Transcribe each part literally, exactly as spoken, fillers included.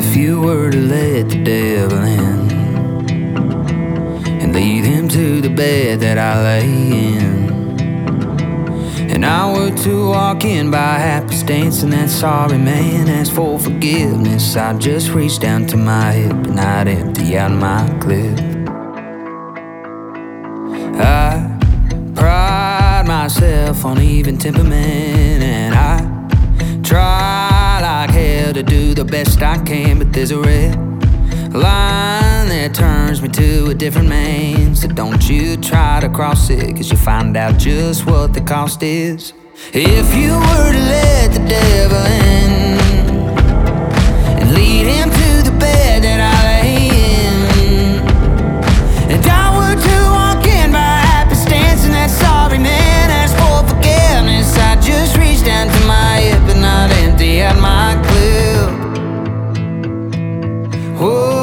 If you were to let the devil in and lead him to the bed that I lay in, and I were to walk in by happenstance, and that sorry man asked for forgiveness, I'd just reach down to my hip and I'd empty out my clip. I pride myself on even temperament, and I try like hell to do the best I can, but there's a red line that turns me to a different man. So don't you try to cross it, cause you find out just what the cost is. If you were to let the devil in and lead him to the bed that I lay in, and I were to walk in by happenstance, and that sorry man asked for forgiveness, I'd just reach down to my hip and I'd empty out my clip. Whoa.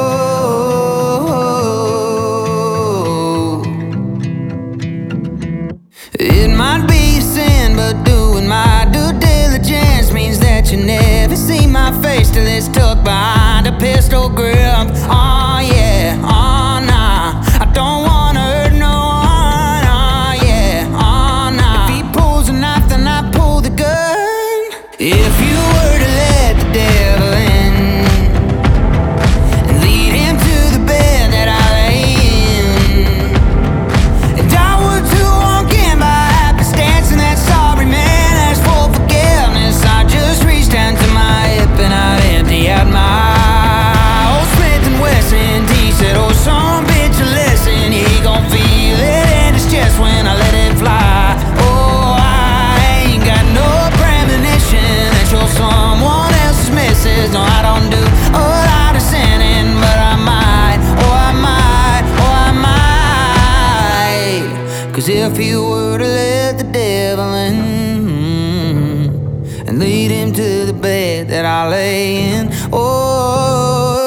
It might be a sin, but doing my due diligence means that you never see my face till it's tucked behind a pistol grip. Oh yeah, oh nah, I don't wanna hurt no one. Oh yeah, oh nah. If he pulls a knife, then I pull the gun. If you were to let the devil in and lead him to the bed that I lay in, and I were to walk in by happenstance, and that sorry man asked for forgiveness, I'd just reach down to my hip and I'd empty out my old Smith and Wesson T-shirt. Oh, some bitch a listen, he gon' feel it in his chest when I let it fly. Oh, I ain't got no premonition that you're someone else's missus. No, I don't do a lot of sinning, but I might, oh I might, oh I might. Cause if you were to let the devil in and lead him to the bed that I lay in, oh